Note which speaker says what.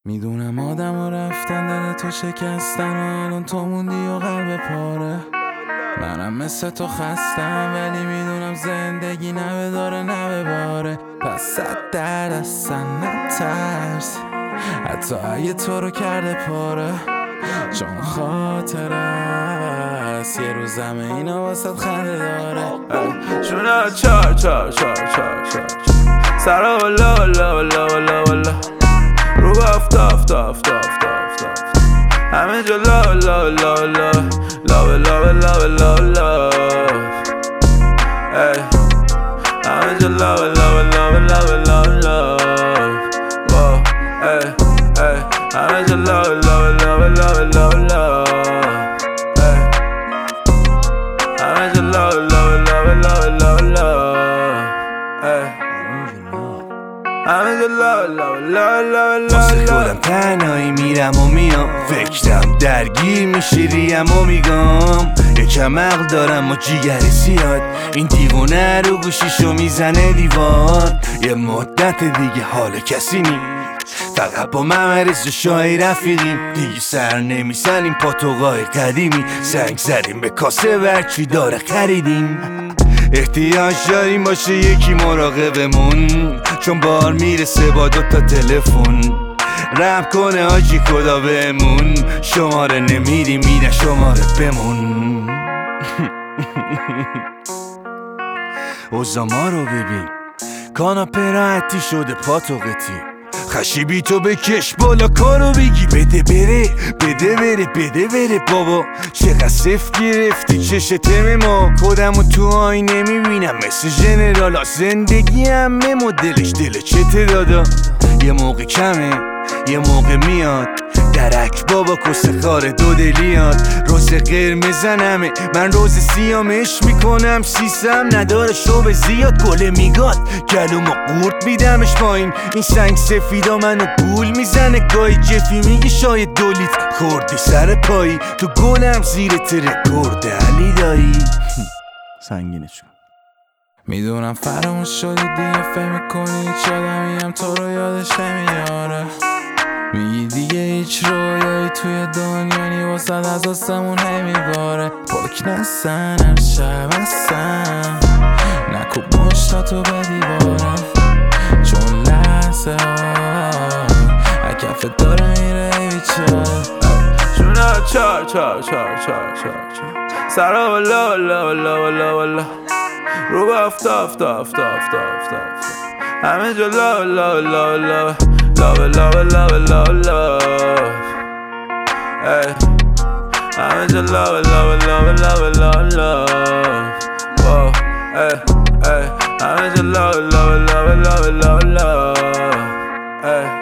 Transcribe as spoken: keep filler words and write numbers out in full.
Speaker 1: میدونم آدم ها رفتن دل تو شکستن و الان تو موندی و قلب پاره. منم مثل تو خستم ولی میدونم زندگی نه داره نه باره. پس صد درد اصلا نترس حتی اگه تو رو کرده پاره، چون خاطر است یه روز همه اینا واسه خنده داره.
Speaker 2: شونا چار چار چار چار چار سرا ولا ولا ولا ولا ولا رو بافتا افتا افتا افتا افتا همه جا لا لا لا لا لا لا لا لا لا ای همه جا لا لا لا لا لا لا ای ای همه جا لا لا لا لا لا لا ای همه جا لا لا لا لا لا لا ای همه جا لا لا لا لا لا.
Speaker 3: واسه خودم تنهایی میرم و میام، فکرم درگیر میشه ریم و میگم یکم عقل دارم و جیگر زیاد، این دیوونه رو گوشیشو میزنه دیوار. یه مدت دیگه حال کسی نی، فقط با ممرز و شای رفیقیم، دیگه سر نمیزنیم پاتوقای قدیمی، زنگ زدیم به کاسه ورچی داره خریدیم. احتیاج داریم باشه یکی مراقبمون، چون بار میرسه با دوتا تلفن. رم کنه آجی خدا بهمون، شماره نمیری میره شماره بمون. اوزاما رو ببین، کاناپه راحتی شده پاتوقتی، خشیبی تو بکش بالا کارو بگی بده بره بده بره بده بره. بابا چقدر صفت گرفتی چش تم ما، خودمو تو آینه میبینم مثل ژنرالا، زندگی همه مدلش دل چته دادا. یه موقع کمه یه موقع میاد درک بابا کسه خاره دو دلیات. روز قرمزنمه من روز سیامش میکنم، سیسم نداره شوب زیاد گله میگاد گلومو قورت میدمش پایین. این سنگ سفیدا منو گول میزنه گاهی، جفی میگی شاید دولیت خوردی سر پایی، تو گلم زیر ترکورد علی دایی. سنگینش کن.
Speaker 1: میدونم فراموش شدی دیگه فهم میکنی چادمیم تو رو یادش نمیاره. میگی دیگه هیچ رویایی توی دنیا نی واسد از آسمون نمیباره. پاک نسن هر شب هستن نکوب مشتاتو به دیواره، چون لحظه ها اکفت داره میره بیچاره.
Speaker 2: شونا چار چار چار چار چار سرا ولا ولا ولا ولا ولا رو بافتا افتا افتا افتا افتا همه جا لا لا لا لا لا لا لا لا لا ای همه جا لا لا لا لا لا لا ای ای همه جا لا لا لا لا لا لا ای